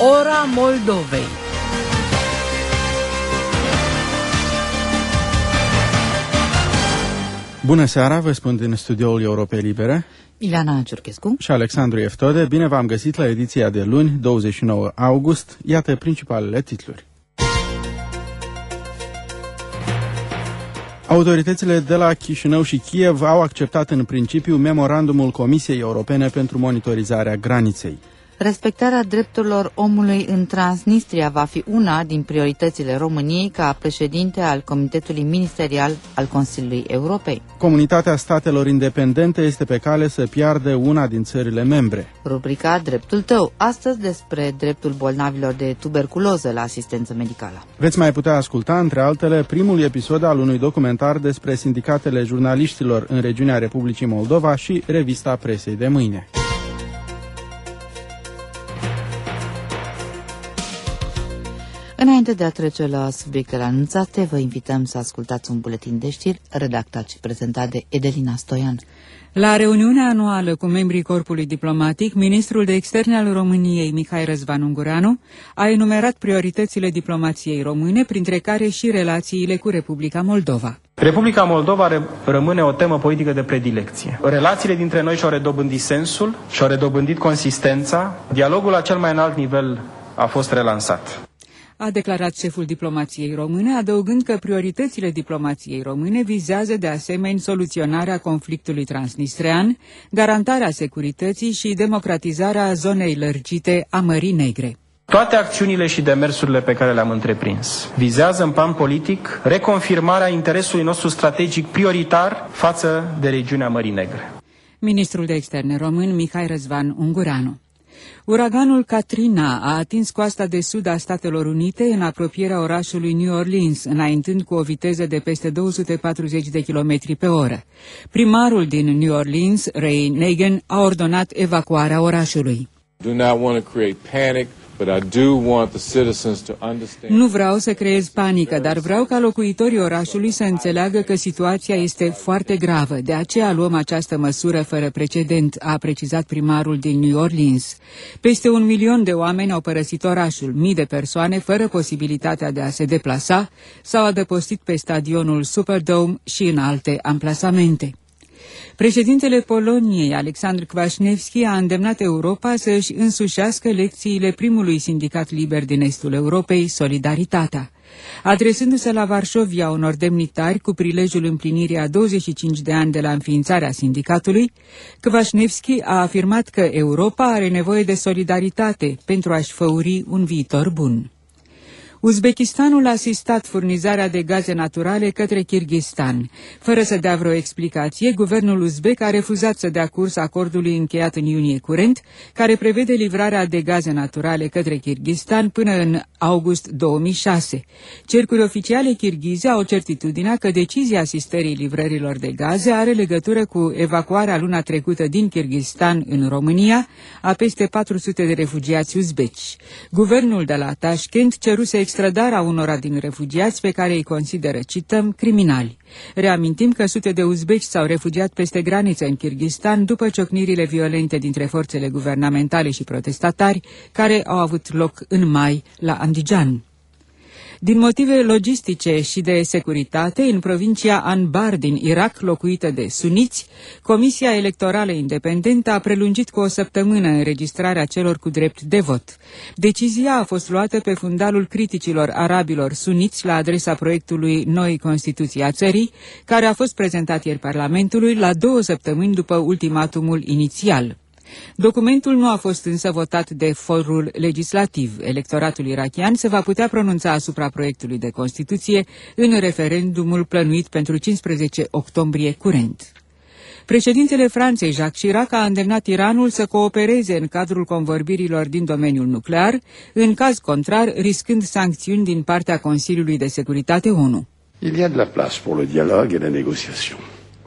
Ora Moldovei. Bună seara, vă spun din studioul Europei Libere Ileana Ciurchescu și Alexandru Eftode. Bine v-am găsit la ediția de luni, 29 august. Iată principalele titluri. Autoritățile de la Chișinău și Kiev au acceptat în principiu memorandumul Comisiei Europene pentru monitorizarea graniței. Respectarea drepturilor omului în Transnistria va fi una din prioritățile României ca președinte al Comitetului Ministerial al Consiliului Europei. Comunitatea statelor independente este pe cale să piardă una din țările membre. Rubrica Dreptul tău, astăzi despre dreptul bolnavilor de tuberculoză la asistență medicală. Veți mai putea asculta, între altele, primul episod al unui documentar despre sindicatele jurnaliștilor în regiunea Republicii Moldova și revista presei de mâine. Înainte de a trece la subiectele anunțate, vă invităm să ascultați un buletin de știri redactat și prezentat de Edelina Stoian. La reuniunea anuală cu membrii Corpului Diplomatic, ministrul de externe al României, Mihai Răzvan Ungureanu, a enumerat prioritățile diplomației române, printre care și relațiile cu Republica Moldova. Republica Moldova rămâne o temă politică de predilecție. Relațiile dintre noi și-au redobândit sensul, și-au redobândit consistența, dialogul la cel mai înalt nivel a fost relansat. A declarat șeful diplomației române, adăugând că prioritățile diplomației române vizează de asemenea soluționarea conflictului transnistrean, garantarea securității și democratizarea zonei lărgite a Mării Negre. Toate acțiunile și demersurile pe care le-am întreprins vizează în plan politic reconfirmarea interesului nostru strategic prioritar față de regiunea Mării Negre. Ministrul de externe român, Mihai Răzvan Ungureanu. Uraganul Katrina a atins coasta de sud a Statelor Unite în apropierea orașului New Orleans, înaintând cu o viteză de peste 240 de km pe oră. Primarul din New Orleans, Ray Nagin, a ordonat evacuarea orașului. Nu vreau să creez panică, dar vreau ca locuitorii orașului să înțeleagă că situația este foarte gravă. De aceea luăm această măsură fără precedent, a precizat primarul din New Orleans. Peste 1 milion de oameni au părăsit orașul, mii de persoane fără posibilitatea de a se deplasa s-au adăpostit pe stadionul Superdome și în alte amplasamente. Președintele Poloniei, Alexandru Kwaśniewski, a îndemnat Europa să își însușească lecțiile primului sindicat liber din estul Europei, Solidaritatea. Adresându-se la Varșovia unor demnitari cu prilejul împlinirii a 25 de ani de la înființarea sindicatului, Kwaśniewski a afirmat că Europa are nevoie de solidaritate pentru a-și făuri un viitor bun. Uzbekistanul a asistat furnizarea de gaze naturale către Kirghistan. Fără să dea vreo explicație, guvernul uzbek a refuzat să dea curs acordului încheiat în iunie curent, care prevede livrarea de gaze naturale către Kirghistan până în august 2006. Cercuri oficiale kirghize au certitudinea că decizia asistării livrărilor de gaze are legătură cu evacuarea luna trecută din Kirghistan în România a peste 400 de refugiați uzbeci. Guvernul de la Tashkent ceruse extradarea unora din refugiați pe care îi consideră, cităm, criminali. Reamintim că sute de uzbeci s-au refugiat peste graniță în Kirghistan după ciocnirile violente dintre forțele guvernamentale și protestatari care au avut loc în mai la Andijan. Din motive logistice și de securitate, în provincia Anbar din Irak, locuită de suniți, Comisia Electorală Independentă a prelungit cu o săptămână înregistrarea celor cu drept de vot. Decizia a fost luată pe fundalul criticilor arabilor suniți la adresa proiectului Noi Constituții a țării, care a fost prezentat ieri Parlamentului la 2 săptămâni după ultimatumul inițial. Documentul nu a fost însă votat de forul legislativ. Electoratul irakian se va putea pronunța asupra proiectului de Constituție în referendumul plănuit pentru 15 octombrie curent. Președintele Franței, Jacques Chirac, a îndemnat Iranul să coopereze în cadrul convorbirilor din domeniul nuclear, în caz contrar riscând sancțiuni din partea Consiliului de Securitate ONU. Il y a de la place pour le dialogue et la négociation.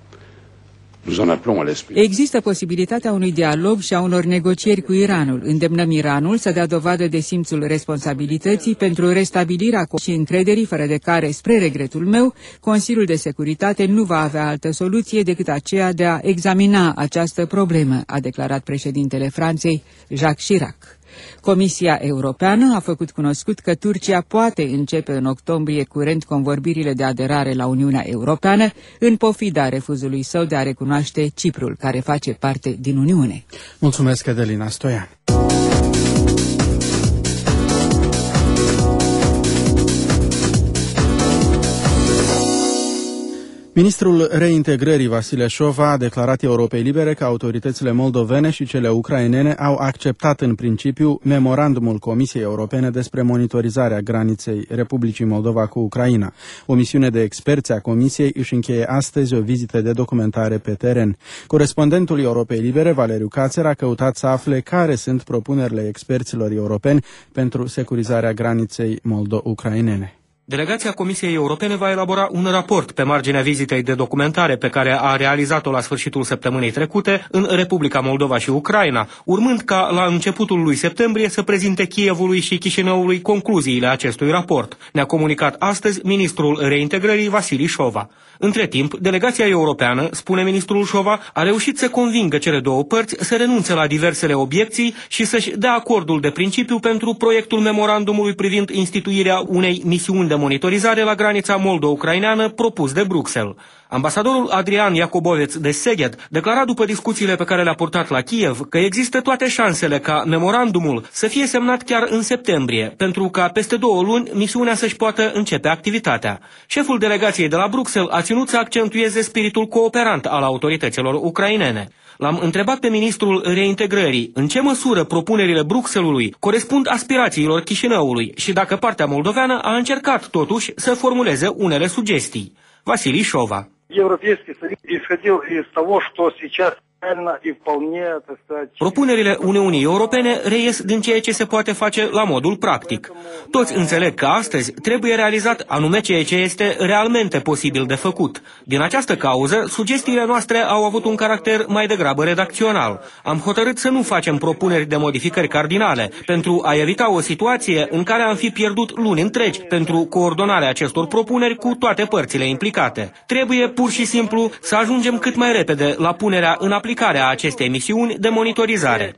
Există posibilitatea unui dialog și a unor negocieri cu Iranul. Îndemnăm Iranul să dea dovadă de simțul responsabilității pentru restabilirea și încrederii, fără de care, spre regretul meu, Consiliul de Securitate nu va avea altă soluție decât aceea de a examina această problemă, a declarat președintele Franței, Jacques Chirac. Comisia Europeană a făcut cunoscut că Turcia poate începe în octombrie curent convorbirile de aderare la Uniunea Europeană, în pofida refuzului său de a recunoaște Ciprul, care face parte din Uniune. Mulțumesc, Adelina Stoian. Ministrul reintegrării Vasile Șova a declarat Europei Libere că autoritățile moldovene și cele ucrainene au acceptat în principiu memorandumul Comisiei Europene despre monitorizarea graniței Republicii Moldova cu Ucraina. O misiune de experți a Comisiei își încheie astăzi o vizită de documentare pe teren. Corespondentul Europei Libere, Valeriu Cațer, a căutat să afle care sunt propunerile experților europeni pentru securizarea graniței moldo-ucrainene. Delegația Comisiei Europene va elabora un raport pe marginea vizitei de documentare pe care a realizat-o la sfârșitul săptămânii trecute în Republica Moldova și Ucraina, urmând ca la începutul lui septembrie să prezinte Kievului și Chișinăului concluziile acestui raport. Ne-a comunicat astăzi ministrul reintegrării Vasile Șova. Între timp, delegația europeană, spune ministrul Șova, a reușit să convingă cele două părți să renunțe la diversele obiecții și să-și dea acordul de principiu pentru proiectul memorandumului privind instituirea unei misiuni de monitorizare la granița moldo-ucraineană propus de Bruxelles. Ambasadorul Adrian Iacoboveț de Szeged declara după discuțiile pe care le-a purtat la Kiev că există toate șansele ca memorandumul să fie semnat chiar în septembrie, pentru ca peste 2 luni misiunea să-și poată începe activitatea. Șeful delegației de la Bruxelles a ținut să accentueze spiritul cooperant al autorităților ucrainene. L-am întrebat pe ministrul reintegrării în ce măsură propunerile Bruxellesului corespund aspirațiilor Chișinăului și dacă partea moldoveană a încercat totuși să formuleze unele sugestii. Vasile Șova. Европейский Союз исходил из того, что сейчас Propunerile Uniunii Europene reies din ceea ce se poate face la modul practic. Toți înțeleg că astăzi trebuie realizat anume ceea ce este realmente posibil de făcut. Din această cauză, sugestiile noastre au avut un caracter mai degrabă redacțional. Am hotărât să nu facem propuneri de modificări cardinale, pentru a evita o situație în care am fi pierdut luni întregi pentru coordonarea acestor propuneri cu toate părțile implicate. Trebuie pur și simplu să ajungem cât mai repede la punerea în aplicare a acestei misiuni de monitorizare.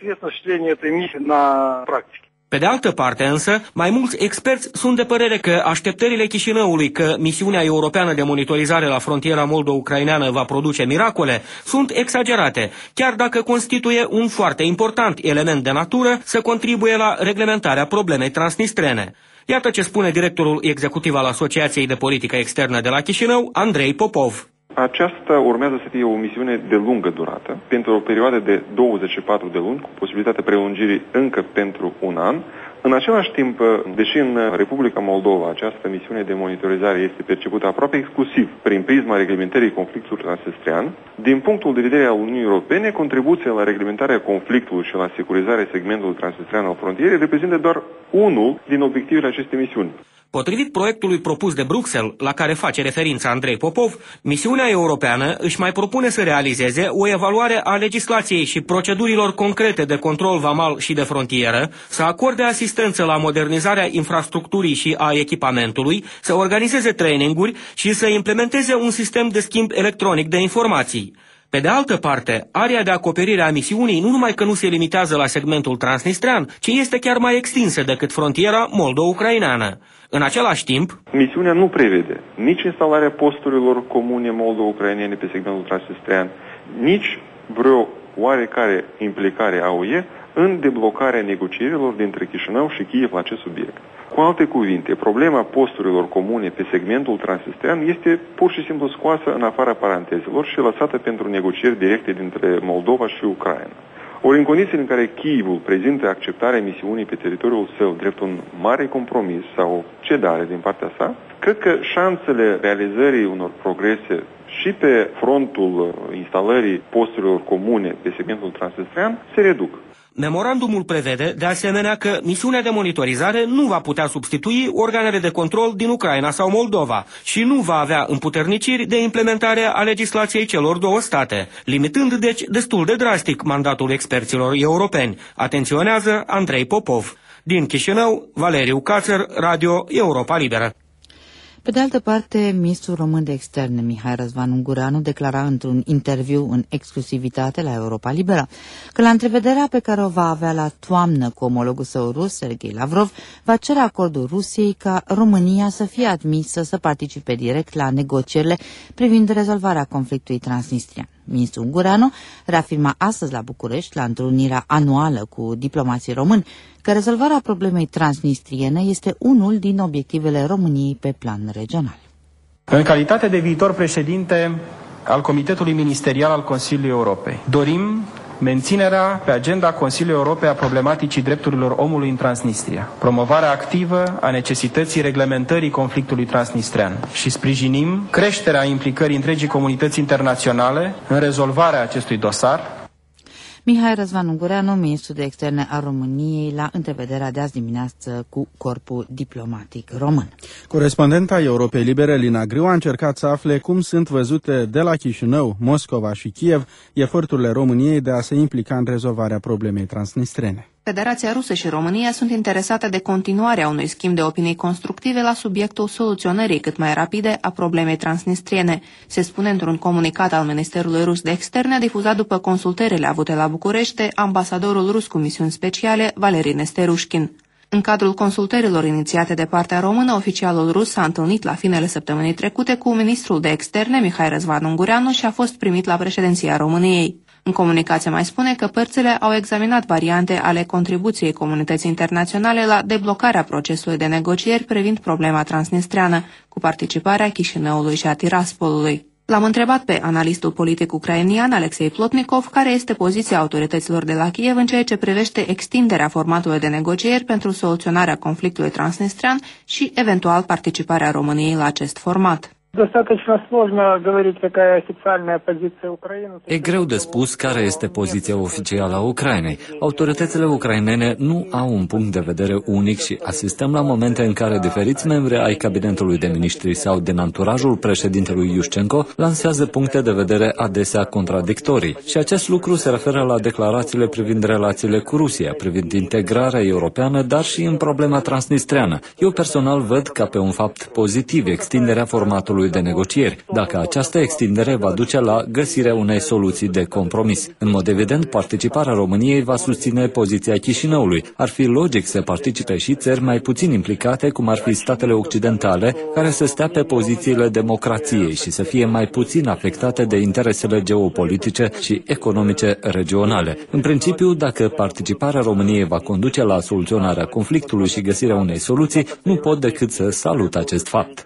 Pe de altă parte însă, mai mulți experți sunt de părere că așteptările Chișinăului că misiunea europeană de monitorizare la frontiera moldo-ucraineană va produce miracole sunt exagerate, chiar dacă constituie un foarte important element de natură să contribuie la reglementarea problemei transnistrene. Iată ce spune directorul executiv al Asociației de Politică Externă de la Chișinău, Andrei Popov. Aceasta urmează să fie o misiune de lungă durată, pentru o perioadă de 24 de luni, cu posibilitatea prelungirii încă pentru un an. În același timp, deși în Republica Moldova această misiune de monitorizare este percepută aproape exclusiv prin prisma reglementării conflictului transnistrean, din punctul de vedere al Uniunii Europene, contribuția la reglementarea conflictului și la securizarea segmentului transnistrean al frontierei reprezintă doar unul din obiectivele acestei misiuni. Potrivit proiectului propus de Bruxelles, la care face referință Andrei Popov, misiunea europeană își mai propune să realizeze o evaluare a legislației și procedurilor concrete de control vamal și de frontieră, să acorde asistență la modernizarea infrastructurii și a echipamentului, să organizeze traininguri și să implementeze un sistem de schimb electronic de informații. Pe de altă parte, area de acoperire a misiunii nu numai că nu se limitează la segmentul transnistrean, ci este chiar mai extinsă decât frontiera moldo-ucraineană. În același timp, misiunea nu prevede nici instalarea posturilor comune moldo-ucrainene pe segmentul transnistrean, nici vreo oarecare implicare a UE în deblocarea negocierilor dintre Chișinău și Kiev la acest subiect. Cu alte cuvinte, problema posturilor comune pe segmentul transnistrean este pur și simplu scoasă în afara parantezelor și lăsată pentru negocieri directe dintre Moldova și Ucraina. Ori în condițiile în care Kievul prezintă acceptarea misiunii pe teritoriul său drept un mare compromis sau cedare din partea sa, cred că șansele realizării unor progrese și pe frontul instalării posturilor comune pe segmentul transnistrean se reduc. Memorandumul prevede, de asemenea, că misiunea de monitorizare nu va putea substitui organele de control din Ucraina sau Moldova și nu va avea împuterniciri de implementare a legislației celor două state, limitând, deci, destul de drastic mandatul experților europeni, atenționează Andrei Popov. Din Chișinău, Valeriu Cațer, Radio Europa Liberă. Pe de altă parte, ministrul român de externe, Mihai Răzvan Ungureanu, declara într-un interviu în exclusivitate la Europa Liberă că la întrevederea pe care o va avea la toamnă cu omologul său rus, Serghei Lavrov, va cere acordul Rusiei ca România să fie admisă să participe direct la negocierile privind rezolvarea conflictului transnistrian. Ministrul Ungureanu reafirma astăzi la București, la întrunirea anuală cu diplomații români, că rezolvarea problemei transnistriene este unul din obiectivele României pe plan regional. În calitate de viitor președinte al Comitetului Ministerial al Consiliului Europei, dorim menținerea pe agenda Consiliului Europei a problematicii drepturilor omului în Transnistria, promovarea activă a necesității reglementării conflictului transnistrean și sprijinim creșterea implicării întregii comunități internaționale în rezolvarea acestui dosar. Mihai Răzvan Ungureanu, ministrul de externe al României, la întrevederea de azi dimineață cu corpul diplomatic român. Corespondenta Europei Libere, Lina Griu, a încercat să afle cum sunt văzute de la Chișinău, Moscova și Kiev eforturile României de a se implica în rezolvarea problemei transnistrene. Federația Rusă și România sunt interesate de continuarea unui schimb de opinii constructive la subiectul soluționării cât mai rapide a problemei transnistriene, se spune într-un comunicat al Ministerului Rus de Externe difuzat după consultările avute la București de ambasadorul rus cu misiuni speciale, Valeri Nesterușkin. În cadrul consultărilor inițiate de partea română, oficialul rus s-a întâlnit la finele săptămânii trecute cu ministrul de externe, Mihai Răzvan Ungureanu, și a fost primit la președinția României. În comunicație mai spune că părțile au examinat variante ale contribuției comunității internaționale la deblocarea procesului de negocieri privind problema transnistreană, cu participarea Chișinăului și a Tiraspolului. L-am întrebat pe analistul politic ucrainian Alexei Plotnikov care este poziția autorităților de la Kiev în ceea ce privește extinderea formatului de negocieri pentru soluționarea conflictului transnistrean și eventual participarea României la acest format. E greu de spus care este poziția oficială a Ucrainei. Autoritățile ucrainene nu au un punct de vedere unic și asistăm la momente în care diferiți membri ai cabinetului de miniștri sau din anturajul președintelui Iușcenko lansează puncte de vedere adesea contradictorii. Și acest lucru se referă la declarațiile privind relațiile cu Rusia, privind integrarea europeană, dar și în problema transnistreană. Eu personal văd ca pe un fapt pozitiv extinderea formatului de negocieri, dacă această extindere va duce la găsirea unei soluții de compromis. În mod evident, participarea României va susține poziția Chișinăului. Ar fi logic să participe și țări mai puțin implicate, cum ar fi statele occidentale, care să stea pe pozițiile democrației și să fie mai puțin afectate de interesele geopolitice și economice regionale. În principiu, dacă participarea României va conduce la soluționarea conflictului și găsirea unei soluții, nu pot decât să salut acest fapt.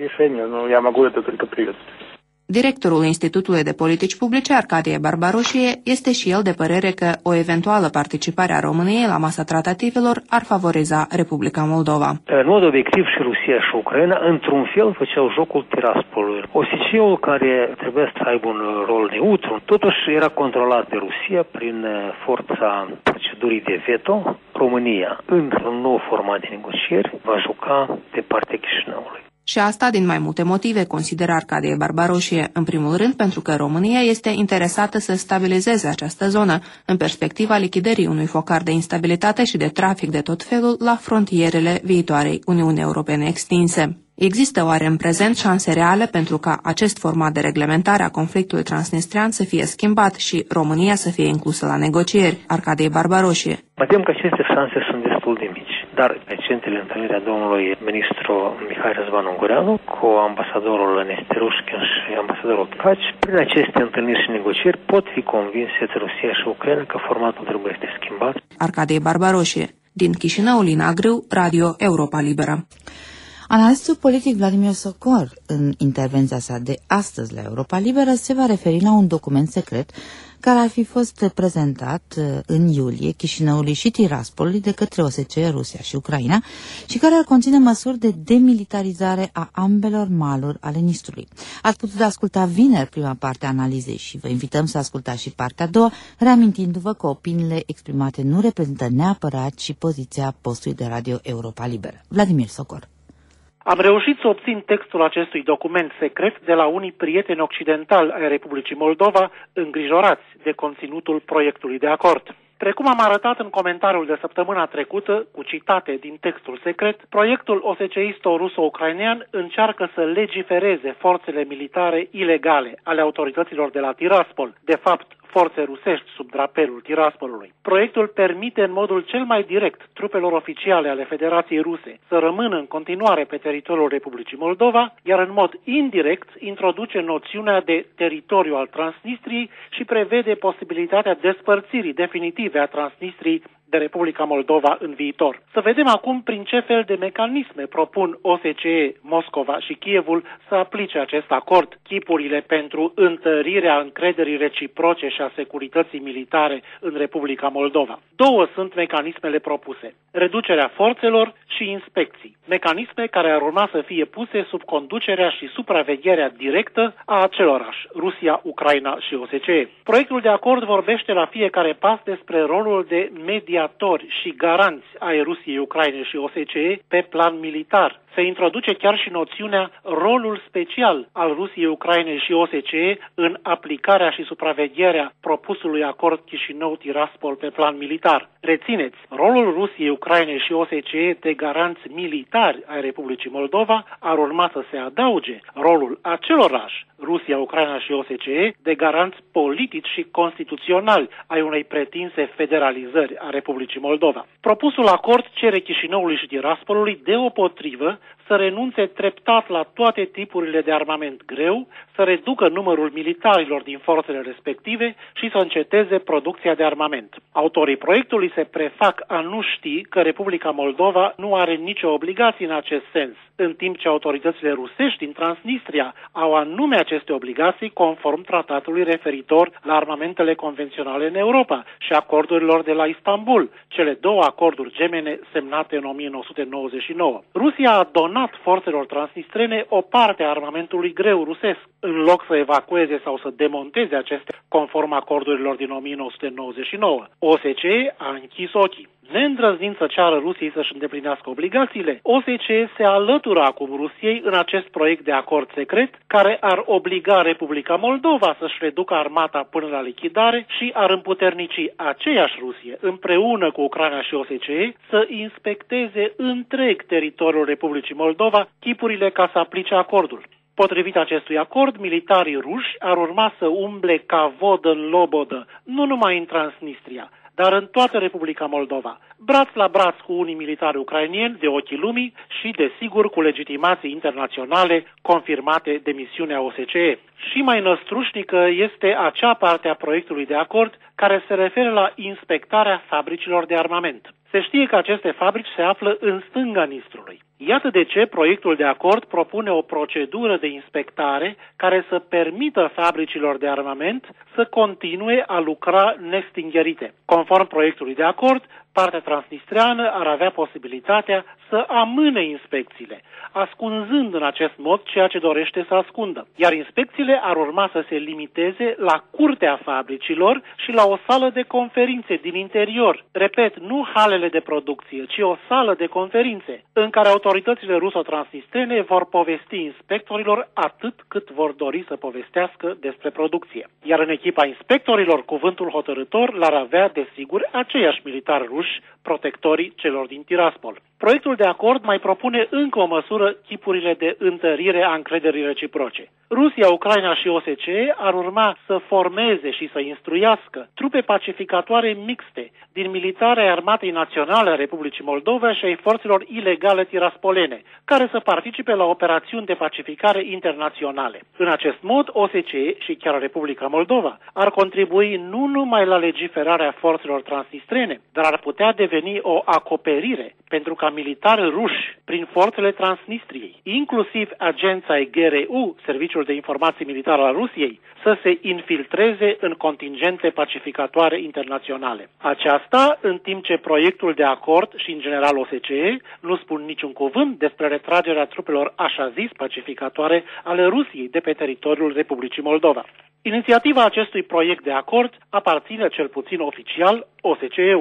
Directorul Institutului de Politici Publice, Arcadie Barbaroșie, este și el de părere că o eventuală participare a României la masa tratativelor ar favoriza Republica Moldova. În mod obiectiv și Rusia și Ucraina, într-un fel, făceau jocul Tiraspolului. OSCE-ul, care trebuia să aibă un rol neutru, totuși era controlat de Rusia prin forța procedurii de veto. România, într-un nou format de negocieri, va juca de partea Chișinăului. Și asta din mai multe motive, consideră Arcadie Barbaroșie. În primul rând, pentru că România este interesată să stabilizeze această zonă, în perspectiva lichidării unui focar de instabilitate și de trafic de tot felul la frontierele viitoarei Uniuni Europene extinse. Există oare în prezent șanse reale pentru ca acest format de reglementare a conflictului transnistrian să fie schimbat și România să fie inclusă la negocieri? Arcadie Barbaroșie. Mă tem că aceste șanse sunt destul de mici, dar recentele întâlniri a domnului ministru Mihai Răzvan Ungureanu cu ambasadorul Nesterușkin și ambasadorul Tkaci, prin aceste întâlniri și negocieri pot fi convinse Rusia și Ucraina că formatul trebuie să schimbat. Arcadie Barbaroșie. Din Chișinău, Lina Grâu, Radio Europa Liberă. Analistul politic Vladimir Sokor, în intervenția sa de astăzi la Europa Liberă, se va referi la un document secret care ar fi fost prezentat în iulie Chișinăului și Tiraspolului de către OSCE, Rusia și Ucraina și care ar conține măsuri de demilitarizare a ambelor maluri ale Nistrului. Ați putut asculta vineri prima parte a analizei și vă invităm să ascultați și partea a doua, reamintindu-vă că opiniile exprimate nu reprezintă neapărat și poziția postului de Radio Europa Liberă. Vladimir Sokor. Am reușit să obțin textul acestui document secret de la unii prieteni occidentali ai Republicii Moldova, îngrijorați de conținutul proiectului de acord. Precum am arătat în comentariul de săptămâna trecută, cu citate din textul secret, proiectul OSCE-ruso-ucrainean încearcă să legifereze forțele militare ilegale ale autorităților de la Tiraspol, de fapt forțe rusești sub drapelul Tiraspolului. Proiectul permite în modul cel mai direct trupelor oficiale ale Federației Ruse să rămână în continuare pe teritoriul Republicii Moldova, iar în mod indirect introduce noțiunea de teritoriu al Transnistriei și prevede posibilitatea despărțirii definitive a Transnistriei de Republica Moldova în viitor. Să vedem acum prin ce fel de mecanisme propun OSCE, Moscova și Kievul să aplice acest acord, chipurile pentru întărirea încrederii reciproce și a securității militare în Republica Moldova. Două sunt mecanismele propuse: reducerea forțelor și inspecții, mecanisme care ar urma să fie puse sub conducerea și supravegherea directă a acelorași, Rusia, Ucraina și OSCE. Proiectul de acord vorbește la fiecare pas despre rolul de mediatori și garanți ai Rusiei, Ucrainei și OSCE pe plan militar. Se introduce chiar și noțiunea rolul special al Rusiei, Ucrainei și OSCE în aplicarea și supravegherea propusului acord Chișinău-Tiraspol pe plan militar. Rețineți, rolul Rusiei, Ucrainei și OSCE de garanți militari ai Republicii Moldova ar urma să se adauge rolul acelorași, Rusia, Ucraina și OSCE, de garanți politici și constituționali ai unei pretinse federalizări a Republicii Moldova. Propusul acord cere Chișinăului și Tiraspolului deopotrivă să renunțe treptat la toate tipurile de armament greu, să reducă numărul militarilor din forțele respective și să înceteze producția de armament. Autorii proiectului se prefac a nu ști că Republica Moldova nu are nicio obligație în acest sens, în timp ce autoritățile rusești din Transnistria au anume aceste obligații conform tratatului referitor la armamentele convenționale în Europa și acordurilor de la Istanbul, cele două acorduri gemene semnate în 1999. Rusia a donat forțelor transnistrene o parte a armamentului greu rusesc, în loc să evacueze sau să demonteze acestea conform acordurilor din 1999. OSCE a închis ochii. Neîndrăznind să ceară Rusiei să-și îndeplinească obligațiile, OSCE se alătură acum Rusiei în acest proiect de acord secret care ar obliga Republica Moldova să-și reducă armata până la lichidare și ar împuternici aceeași Rusie, împreună cu Ucraina și OSCE, să inspecteze întreg teritoriul Republicii Moldova, chipurile ca să aplice acordul. Potrivit acestui acord, militarii ruși ar urma să umble ca vod în lobodă, nu numai în Transnistria, dar în toată Republica Moldova, braț la braț cu unii militari ucrainieni de ochii lumii și, desigur, cu legitimații internaționale confirmate de misiunea OSCE. Și mai năstrușnică este acea parte a proiectului de acord care se referă la inspectarea fabricilor de armament. Se știe că aceste fabrici se află în stânga Nistrului. Iată de ce proiectul de acord propune o procedură de inspectare care să permită fabricilor de armament să continue a lucra nestingherite. Conform proiectului de acord, partea transnistreană ar avea posibilitatea să amâne inspecțiile, ascunzând în acest mod ceea ce dorește să ascundă. Iar inspecțiile ar urma să se limiteze la curtea fabricilor și la o sală de conferințe din interior. Repet, nu halele de producție, ci o sală de conferințe, în care autoritățile ruso-transnistrene vor povesti inspectorilor atât cât vor dori să povestească despre producție. Iar în echipa inspectorilor, cuvântul hotărâtor l-ar avea, desigur, aceiași militari ruși, protectorii celor din Tiraspol. Proiectul de acord mai propune încă o măsură, chipurile de întărire a încrederii reciproce. Rusia, Ucraina și OSCE ar urma să formeze și să instruiască trupe pacificatoare mixte din militarea Armatei Naționale a Republicii Moldova și ai forțelor ilegale tiraspolene, care să participe la operațiuni de pacificare internaționale. În acest mod, OSCE și chiar Republica Moldova ar contribui nu numai la legiferarea forțelor transnistrene, dar ar putea deveni o acoperire pentru ca militari ruși prin forțele Transnistriei, inclusiv agența GRU, Serviciul de Informații Militară al Rusiei, să se infiltreze în contingente pacificatoare internaționale. Aceasta, în timp ce proiectul de acord și, în general, OSCE nu spun niciun cuvânt despre retragerea trupelor așa zis pacificatoare ale Rusiei de pe teritoriul Republicii Moldova. Inițiativa acestui proiect de acord aparține, cel puțin oficial, OSCE-ului.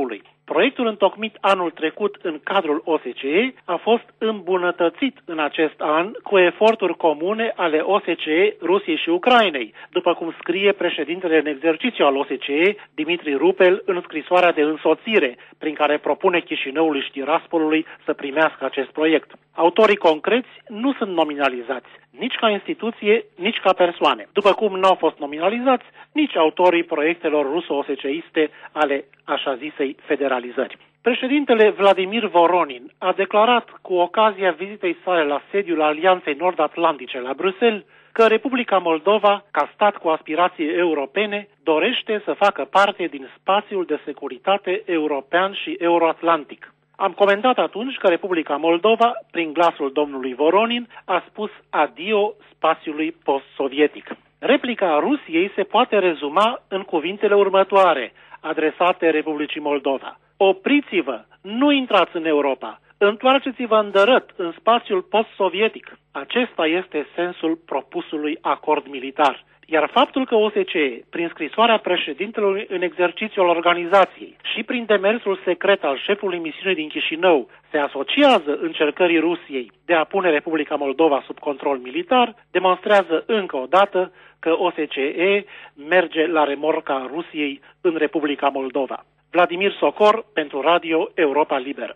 Proiectul întocmit anul trecut în cadrul OSCE a fost îmbunătățit în acest an cu eforturi comune ale OSCE, Rusiei și Ucrainei, după cum scrie președintele în exercițiu al OSCE, Dimitri Rupel, în scrisoarea de însoțire, prin care propune Chișinăului și Tiraspolului să primească acest proiect. Autorii concreți nu sunt nominalizați, nici ca instituție, nici ca persoane, după cum n-au fost nominalizați nici autorii proiectelor ruso-oseceiste ale așa zisei federalizări. Președintele Vladimir Voronin a declarat cu ocazia vizitei sale la sediul Alianței Nord-Atlantice la Bruxelles că Republica Moldova, ca stat cu aspirații europene, dorește să facă parte din spațiul de securitate european și euroatlantic. Am comentat atunci că Republica Moldova, prin glasul domnului Voronin, a spus adio spațiului post-sovietic. Replica Rusiei se poate rezuma în cuvintele următoare, adresate Republicii Moldova. Opriți-vă, nu intrați în Europa, întoarceți-vă îndărât în spațiul post-sovietic. Acesta este sensul propusului acord militar. Iar faptul că OSCE, prin scrisoarea președintelui în exercițiul organizației și prin demersul secret al șefului misiunii din Chișinău, se asociază încercării Rusiei de a pune Republica Moldova sub control militar, demonstrează încă o dată că OSCE merge la remorca Rusiei în Republica Moldova. Vladimir Socor, pentru Radio Europa Liberă.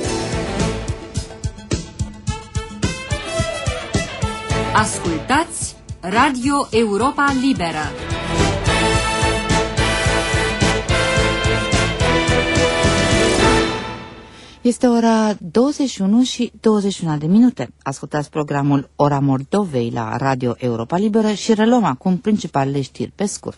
Ascultați Radio Europa Liberă. Este ora 21 și 21 de minute. Ascultați programul Ora Moldovei la Radio Europa Liberă și reluăm acum principalele știri pe scurt.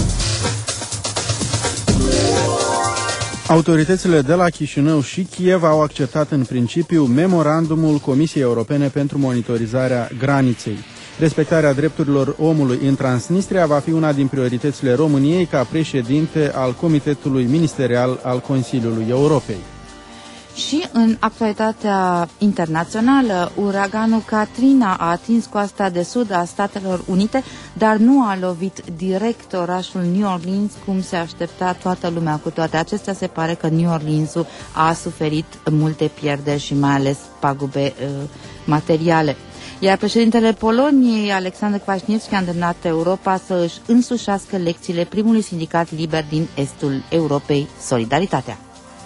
Autoritățile de la Chișinău și Kiev au acceptat în principiu memorandumul Comisiei Europene pentru monitorizarea graniței. Respectarea drepturilor omului în Transnistria va fi una din prioritățile României ca președinte al Comitetului Ministerial al Consiliului Europei. Și în actualitatea internațională, uraganul Katrina a atins coasta de sud a Statelor Unite, dar nu a lovit direct orașul New Orleans, cum se aștepta toată lumea. Cu toate acestea, se pare că New Orleans-ul a suferit multe pierderi și mai ales pagube materiale. Iar președintele Poloniei, Alexander Kwaśniewski, a îndemnat Europa să își însușească lecțiile primului sindicat liber din estul Europei, Solidaritatea.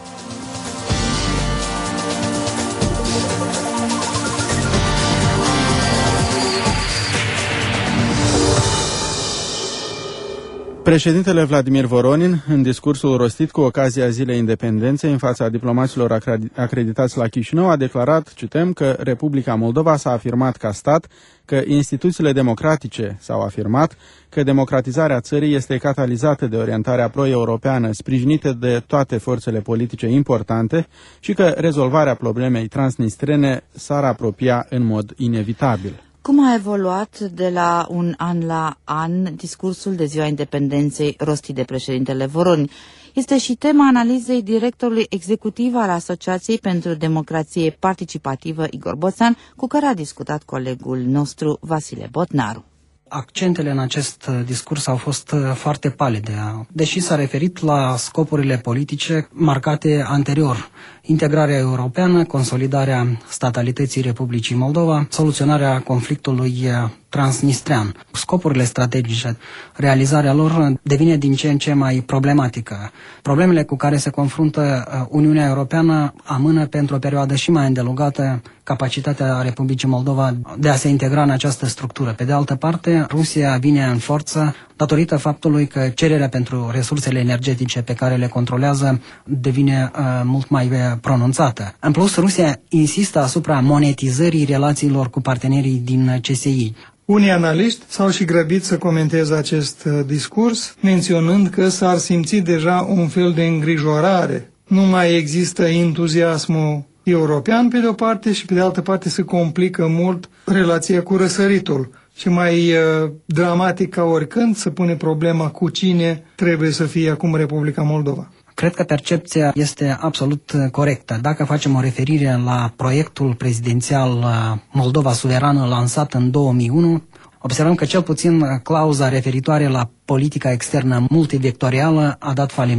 Președintele Vladimir Voronin, în discursul rostit cu ocazia Zilei Independenței în fața diplomaților acreditați la Chișinău, a declarat, citem, că Republica Moldova s-a afirmat ca stat, că instituțiile democratice s-au afirmat, că democratizarea țării este catalizată de orientarea pro-europeană sprijinită de toate forțele politice importante și că rezolvarea problemei transnistrene s-ar apropia în mod inevitabil. Cum a evoluat de la un an la an discursul de Ziua Independenței rostit de președintele Voronin? Este și tema analizei directorului executiv al Asociației pentru Democrație Participativă, Igor Boțan, cu care a discutat colegul nostru Vasile Botnaru. Accentele în acest discurs au fost foarte palide, deși s-a referit la scopurile politice marcate anterior. Integrarea europeană, consolidarea statalității Republicii Moldova, soluționarea conflictului transnistrean. Scopurile strategice, realizarea lor devine din ce în ce mai problematică. Problemele cu care se confruntă Uniunea Europeană amână pentru o perioadă și mai îndelungată capacitatea Republicii Moldova de a se integra în această structură. Pe de altă parte, Rusia vine în forță datorită faptului că cererea pentru resursele energetice pe care le controlează devine mult mai pronunțată. În plus, Rusia insistă asupra monetizării relațiilor cu partenerii din CSI. Unii analiști s-au și grăbit să comenteze acest discurs, menționând că s-ar simți deja un fel de îngrijorare. Nu mai există entuziasmul european pe de o parte și pe de altă parte se complică mult relația cu răsăritul. Și mai dramatic ca oricând se pune problema cu cine trebuie să fie acum Republica Moldova. Cred că percepția este absolut corectă. Dacă facem o referire la proiectul prezidențial Moldova Suverană lansat în 2001, observăm că cel puțin clauza referitoare la politica externă multivectorială a dat faliment.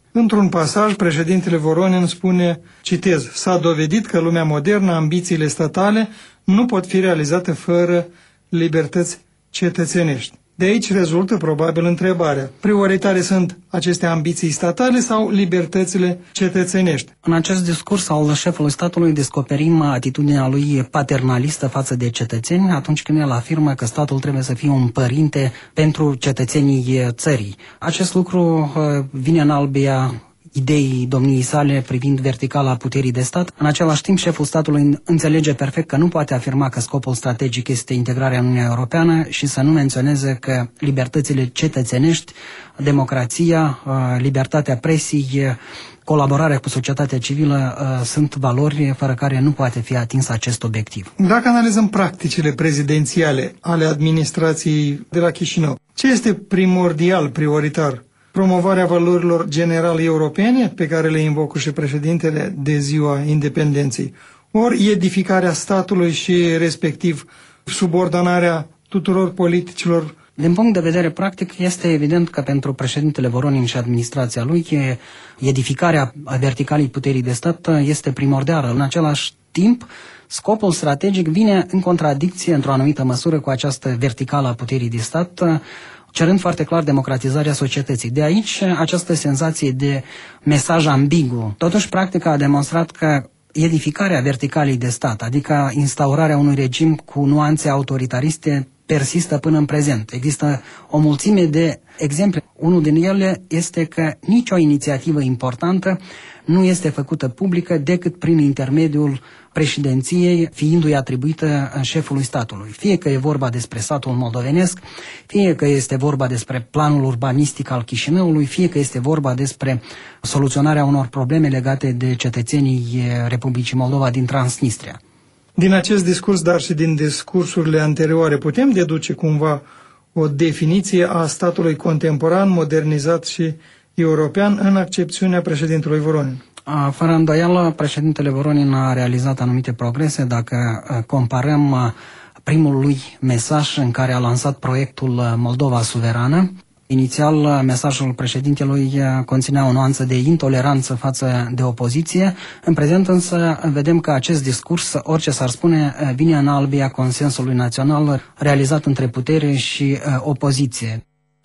Într-un pasaj, președintele Voronin spune, citez, s-a dovedit că lumea modernă, ambițiile statale, nu pot fi realizate fără libertăți cetățenești. De aici rezultă probabil întrebarea, prioritare sunt aceste ambiții statale sau libertățile cetățenești? În acest discurs al șefului statului descoperim atitudinea lui paternalistă față de cetățeni atunci când el afirmă că statul trebuie să fie un părinte pentru cetățenii țării. Acest lucru vine în albia ideii domniei sale privind verticala puterii de stat. În același timp, șeful statului înțelege perfect că nu poate afirma că scopul strategic este integrarea în Uniunea Europeană și să nu menționeze că libertățile cetățenești, democrația, libertatea presii, colaborarea cu societatea civilă sunt valori fără care nu poate fi atins acest obiectiv. Dacă analizăm practicile prezidențiale ale administrației de la Chișinău, ce este primordial, prioritar? Promovarea valorilor generale europene, pe care le invocă și președintele de ziua independenței, ori edificarea statului și respectiv subordonarea tuturor politicilor. Din punct de vedere practic, este evident că pentru președintele Voronin și administrația lui, edificarea verticalei puterii de stat este primordială. În același timp, scopul strategic vine în contradicție, într-o anumită măsură, cu această verticală a puterii de stat, cerând foarte clar democratizarea societății. De aici această senzație de mesaj ambigu. Totuși, practica a demonstrat că edificarea verticalei de stat, adică instaurarea unui regim cu nuanțe autoritariste, persistă până în prezent. Există o mulțime de exemple. Unul din ele este că nicio inițiativă importantă nu este făcută publică decât prin intermediul președinției, fiindu-i atribuită șefului statului. Fie că e vorba despre satul moldovenesc, fie că este vorba despre planul urbanistic al Chișinăului, fie că este vorba despre soluționarea unor probleme legate de cetățenii Republicii Moldova din Transnistria. Din acest discurs, dar și din discursurile anterioare, putem deduce cumva o definiție a statului contemporan, modernizat și european în accepțiunea președintelui Voronin? Fără îndoială, președintele Voronin a realizat anumite progrese. Dacă comparăm primul lui mesaj în care a lansat proiectul Moldova Suverană, inițial, mesajul președintelui conținea o nuanță de intoleranță față de opoziție. În prezent însă vedem că acest discurs, orice s-ar spune, vine în albia consensului național realizat între putere și opoziție.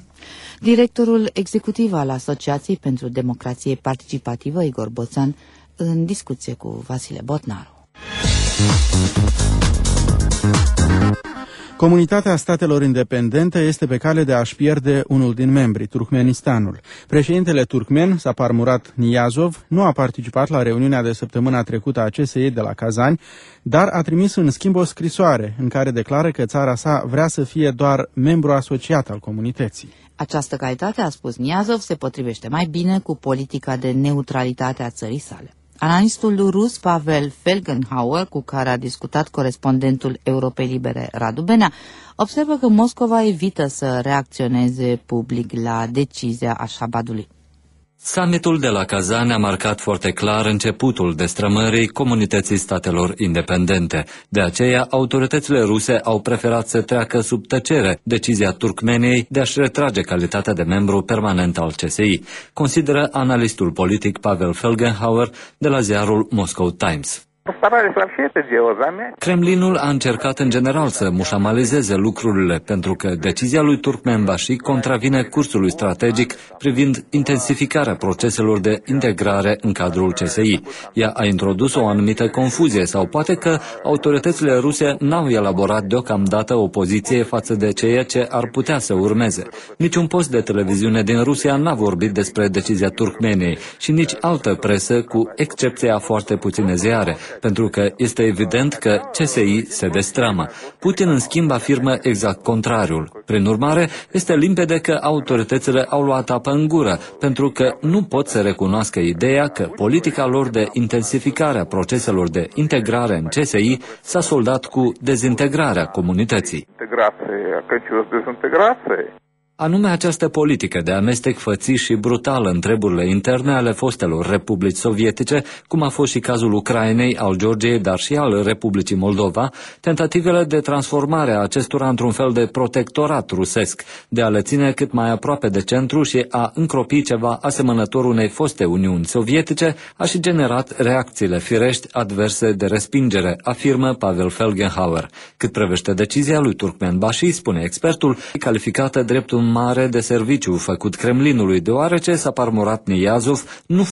Directorul executiv al Asociației pentru Democrație Participativă, Igor Boțan, în discuție cu Vasile Botnaru. Comunitatea statelor independente este pe cale de a-și pierde unul din membrii, Turkmenistanul. Președintele turkmen, Sapar Murat Niyazov, nu a participat la reuniunea de săptămâna trecută a CSE de la Kazani, dar a trimis în schimb o scrisoare în care declară că țara sa vrea să fie doar membru asociat al comunității. Această calitate, a spus Niyazov, se potrivește mai bine cu politica de neutralitate a țării sale. Analistul rus Pavel Felgenhauer, cu care a discutat corespondentul Europei Libere Radu Benea, observă că Moscova evită să reacționeze public la decizia Ashhabadului. Summitul de la Kazan a marcat foarte clar începutul destrămării comunității statelor independente. De aceea, autoritățile ruse au preferat să treacă sub tăcere decizia Turkmeniei de a-și retrage calitatea de membru permanent al CSI, consideră analistul politic Pavel Felgenhauer de la ziarul Moscow Times. Kremlinul a încercat în general să mușamalizeze lucrurile pentru că decizia lui Turkmenbashi contravine cursului strategic privind intensificarea proceselor de integrare în cadrul CSI. Ea a introdus o anumită confuzie sau poate că autoritățile ruse n-au elaborat deocamdată o poziție față de ceea ce ar putea să urmeze. Niciun post de televiziune din Rusia n-a vorbit despre decizia Turkmeniei și nici altă presă, cu excepția foarte puține ziare, pentru că este evident că CSI se destramă. Putin, în schimb, afirmă exact contrariul. Prin urmare, este limpede că autoritățile au luat apă în gură, pentru că nu pot să recunoască ideea că politica lor de intensificare a proceselor de integrare în CSI s-a soldat cu dezintegrarea comunității. Anume această politică de amestec fățiș și brutal în treburile interne ale fostelor republici sovietice, cum a fost și cazul Ucrainei, al Georgiei, dar și al Republicii Moldova, tentativele de transformare a acestora într-un fel de protectorat rusesc, de a le ține cât mai aproape de centru și a încropi ceva asemănător unei foste Uniuni Sovietice, a și generat reacțiile firești adverse de respingere, afirmă Pavel Felgenhauer. Cât privește decizia lui Turkmenbashi, spune expertul, calificată drept un mare de serviciu făcut Kremlinului, deoarece Sapar Murat Niyazov nu